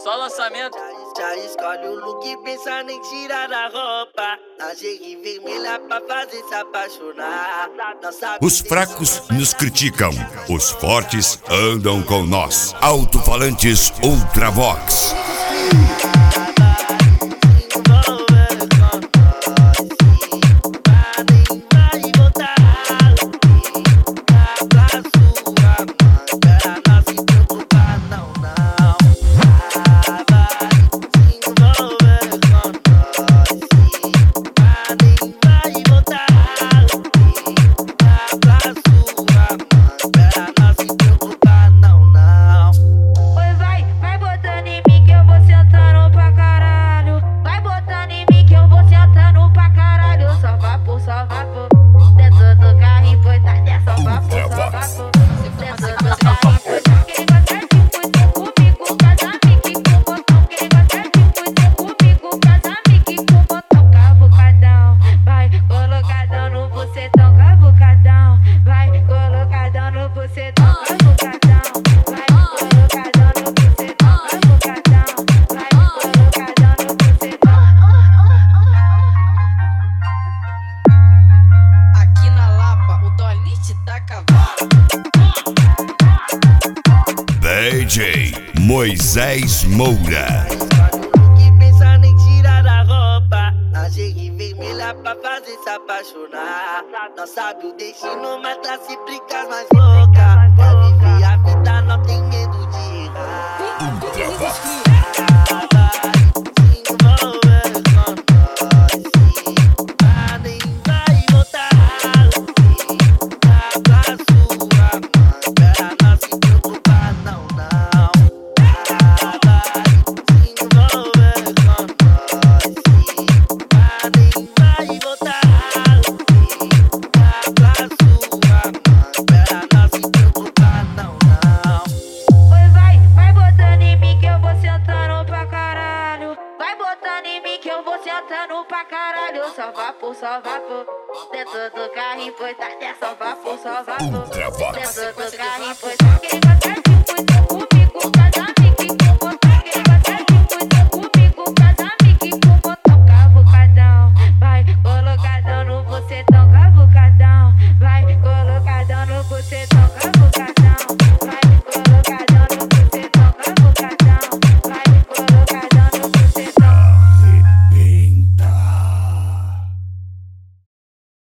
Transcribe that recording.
Só lançamento. Já escolhe o look pensando em tirar a roupa. Na jegue vermelha pra fazer se apaixonar. Os fracos nos criticam, os fortes andam com nós. Alto-falantes Ultravox. DJ Moisés Moura. Que pensa nem tirar a roupa. Na jegue vermelha pra fazer se apaixonar. Não sabe o destino, mas tá sempre com as mais loucas. Quer viver a vida, não tem medo de errar. Pra caralho, só vapor. Dentro do carrinho, pois tá só vapor. Dentro do carrinho, pois tá quem gosta de coisa comigo, casa amigo, com botão. Quem gosta de coisa comigo, casa amigo, com botão. Cavucadão, vai colocadão no bucetão. Cavucadão, vai colocadão no bucetão.